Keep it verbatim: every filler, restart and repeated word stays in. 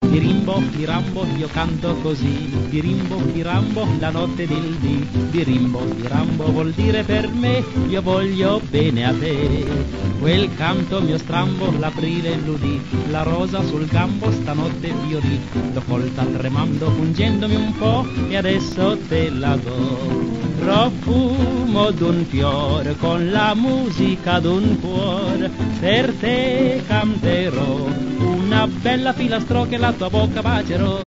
Birimbo, birambo, io canto così, birimbo, birambo, la notte del dì. Birimbo, birambo vuol dire per me, io voglio bene a te. Quel canto mio strambo, l'aprile l'udì, la rosa sul gambo stanotte fiorì. L'ho colta tremando, pungendomi un po', e adesso te la do. Profumo d'un fior con la musica d'un cuore, per te canterò una bella filastrocca e la tua bocca bacerò.